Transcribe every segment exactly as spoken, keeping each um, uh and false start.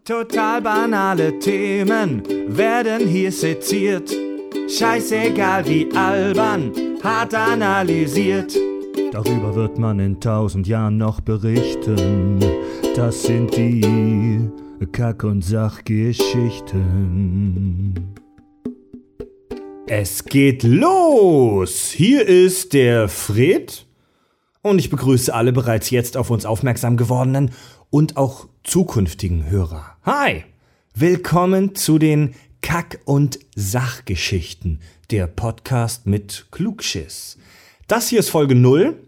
Total banale Themen werden hier seziert. Scheißegal wie albern, hart analysiert. Darüber wird man in tausend Jahren noch berichten. Das sind die Kack- und Sachgeschichten. Es geht los! Hier ist der Fred und ich begrüße alle bereits jetzt auf uns aufmerksam gewordenen und auch zukünftigen Hörer. Hi! Willkommen zu den Kack- und Sachgeschichten, der Podcast mit Klugschiss. Das hier ist Folge null,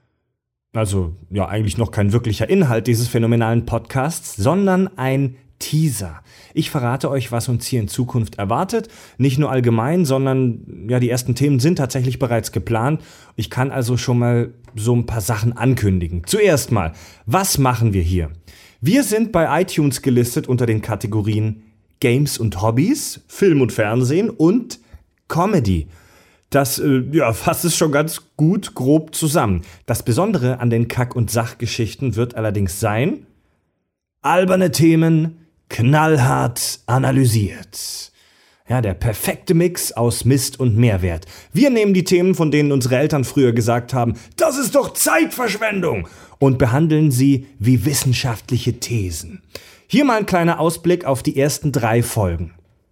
also ja eigentlich noch kein wirklicher Inhalt dieses phänomenalen Podcasts, sondern ein Teaser. Ich verrate euch, was uns hier in Zukunft erwartet. Nicht nur allgemein, sondern ja, die ersten Themen sind tatsächlich bereits geplant. Ich kann also schon mal so ein paar Sachen ankündigen. Zuerst mal, was machen wir hier? Wir sind bei iTunes gelistet unter den Kategorien Games und Hobbys, Film und Fernsehen und Comedy. Das äh, ja, fasst es schon ganz gut grob zusammen. Das Besondere an den Kack- und Sachgeschichten wird allerdings sein: alberne Themen, knallhart analysiert. Ja, der perfekte Mix aus Mist und Mehrwert. Wir nehmen die Themen, von denen unsere Eltern früher gesagt haben, das ist doch Zeitverschwendung, und behandeln sie wie wissenschaftliche Thesen. Hier mal ein kleiner Ausblick auf die ersten drei Folgen.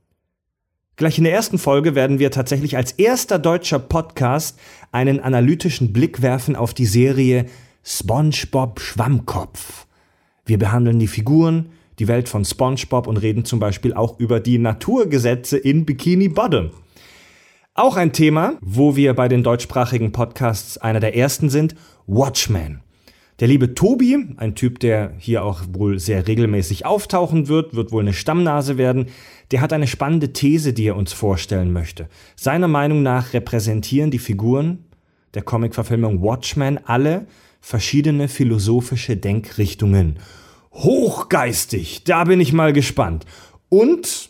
Gleich in der ersten Folge werden wir tatsächlich als erster deutscher Podcast einen analytischen Blick werfen auf die Serie SpongeBob Schwammkopf. Wir behandeln die Figuren, die Welt von SpongeBob und reden zum Beispiel auch über die Naturgesetze in Bikini Bottom. Auch ein Thema, wo wir bei den deutschsprachigen Podcasts einer der ersten sind, Watchmen. Der liebe Tobi, ein Typ, der hier auch wohl sehr regelmäßig auftauchen wird, wird wohl eine Stammnase werden, der hat eine spannende These, die er uns vorstellen möchte. Seiner Meinung nach repräsentieren die Figuren der Comicverfilmung Watchmen alle verschiedene philosophische Denkrichtungen. Hochgeistig, da bin ich mal gespannt. Und,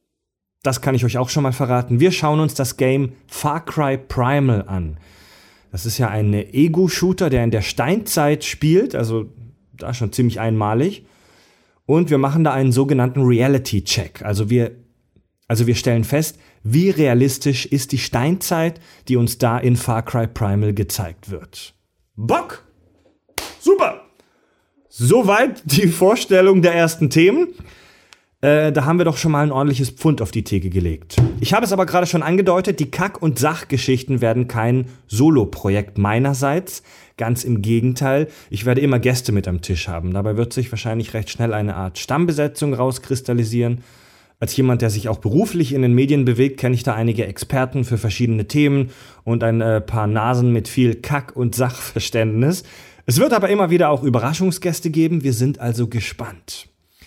das kann ich euch auch schon mal verraten, wir schauen uns das Game Far Cry Primal an. Das ist ja ein Ego-Shooter, der in der Steinzeit spielt, also da schon ziemlich einmalig. Und wir machen da einen sogenannten Reality-Check. Also wir, also wir stellen fest, wie realistisch ist die Steinzeit, die uns da in Far Cry Primal gezeigt wird. Bock! Super! Soweit die Vorstellung der ersten Themen. Äh, da haben wir doch schon mal ein ordentliches Pfund auf die Theke gelegt. Ich habe es aber gerade schon angedeutet, die Kack- und Sachgeschichten werden kein Solo-Projekt meinerseits. Ganz im Gegenteil, ich werde immer Gäste mit am Tisch haben. Dabei wird sich wahrscheinlich recht schnell eine Art Stammbesetzung rauskristallisieren. Als jemand, der sich auch beruflich in den Medien bewegt, kenne ich da einige Experten für verschiedene Themen und ein äh, paar Nasen mit viel Kack- und Sachverständnis. Es wird aber immer wieder auch Überraschungsgäste geben, wir sind also gespannt.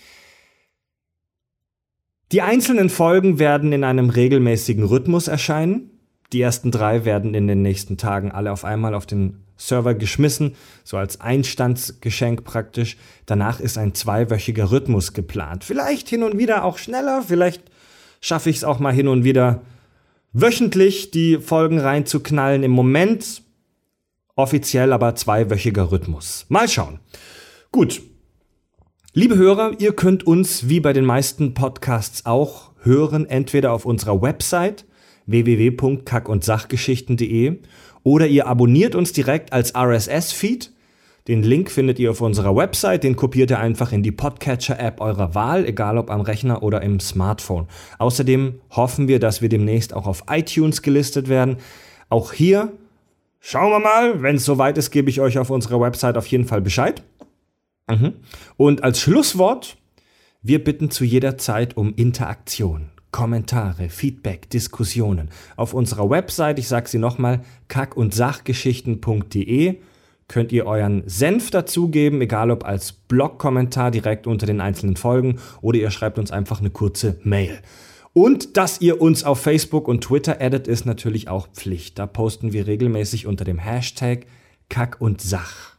Die einzelnen Folgen werden in einem regelmäßigen Rhythmus erscheinen. Die ersten drei werden in den nächsten Tagen alle auf einmal auf den Server geschmissen, so als Einstandsgeschenk praktisch. Danach ist ein zweiwöchiger Rhythmus geplant. Vielleicht hin und wieder auch schneller, vielleicht schaffe ich es auch mal hin und wieder wöchentlich die Folgen reinzuknallen. Im Moment offiziell aber zweiwöchiger Rhythmus. Mal schauen. Gut. Liebe Hörer, ihr könnt uns wie bei den meisten Podcasts auch hören, entweder auf unserer Website w w w punkt kack und sachgeschichten punkt de oder ihr abonniert uns direkt als R S S-Feed. Den Link findet ihr auf unserer Website, den kopiert ihr einfach in die Podcatcher-App eurer Wahl, egal ob am Rechner oder im Smartphone. Außerdem hoffen wir, dass wir demnächst auch auf iTunes gelistet werden. Auch hier schauen wir mal, wenn es soweit ist, gebe ich euch auf unserer Website auf jeden Fall Bescheid. Mhm. Und als Schlusswort, wir bitten zu jeder Zeit um Interaktion, Kommentare, Feedback, Diskussionen. Auf unserer Website, ich sage sie nochmal, kack und sachgeschichten punkt de, könnt ihr euren Senf dazugeben, egal ob als Blog-Kommentar direkt unter den einzelnen Folgen oder ihr schreibt uns einfach eine kurze Mail. Und dass ihr uns auf Facebook und Twitter addet, ist natürlich auch Pflicht. Da posten wir regelmäßig unter dem Hashtag Kack und Sach.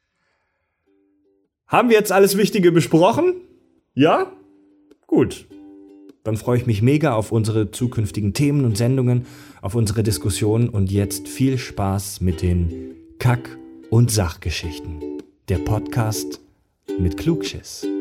Haben wir jetzt alles Wichtige besprochen? Ja? Gut. Dann freue ich mich mega auf unsere zukünftigen Themen und Sendungen, auf unsere Diskussionen und jetzt viel Spaß mit den Kack- und Sachgeschichten. Der Podcast mit Klugschiss.